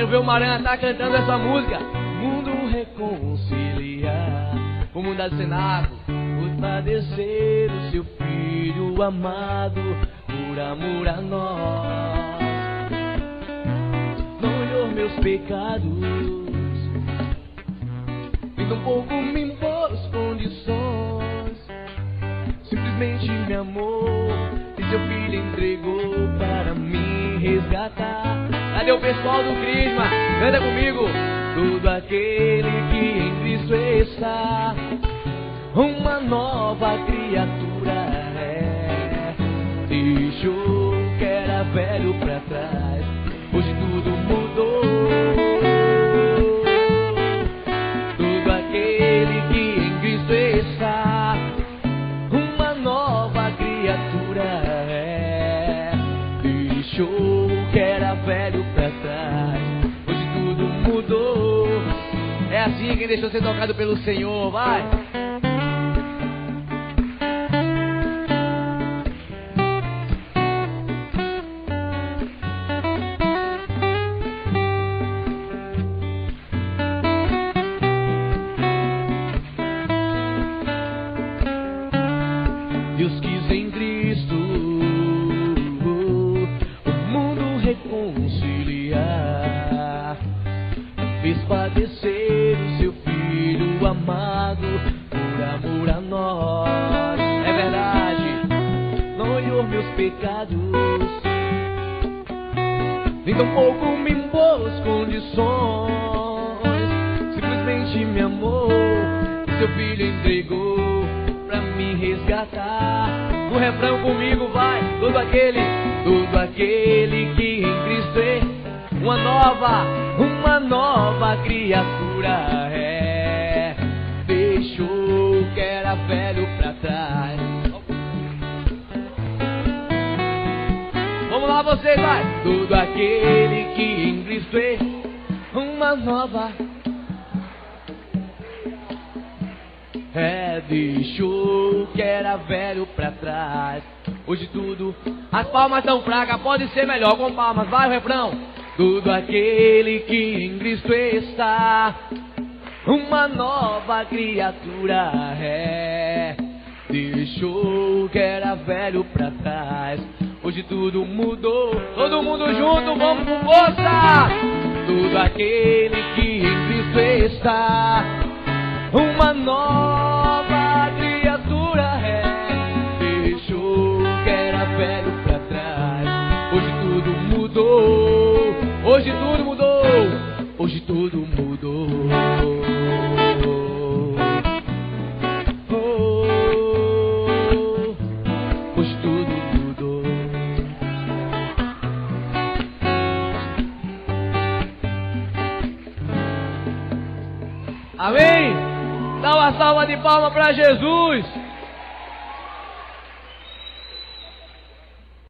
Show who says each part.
Speaker 1: ver o Maranatá cantando essa música. Mundo reconciliar, o mundo há de ser nada, por padecer o seu filho amado, por amor a nós. Não olhou meus pecados, nem tampouco me impôs condições, simplesmente me amou e seu filho entregou para me resgatar. Cadê o pessoal do Crisma? Canta comigo. Todo aquele que em Cristo está, uma nova criatura é. Deixou que era velho pra trás, hoje tudo mudou. Todo aquele que em Cristo está, uma nova criatura é. Deixou que era velho pra trás, hoje tudo mudou. É assim quem deixou ser tocado pelo Senhor, vai! Deus quis em Cristo o mundo reconciliar, fez padecer o seu filho amado por amor a nós. É verdade, não olhou meus pecados, nem tampouco me impôs condições, simplesmente me amou e seu filho entregou pra me resgatar. No refrão comigo vai. Todo aquele que em Cristo é, uma nova criatura é. Deixou que era velho pra trás. Vamos lá vocês, vai. Todo aquele que em Cristo é, uma nova é. Deixou que era velho pra trás, hoje tudo. As palmas tão fracas, pode ser melhor com palmas, vai o refrão. Todo aquele que em Cristo está, uma nova criatura é. Deixou que era velho pra trás, hoje tudo mudou. Todo mundo junto, vamos com força. Todo aquele que em Cristo está, uma nova criatura é. Deixou que era velho pra trás, hoje tudo mudou. Hoje tudo mudou. Hoje tudo mudou. Hoje tudo mudou. Amém? Dá uma salva de palmas para Jesus.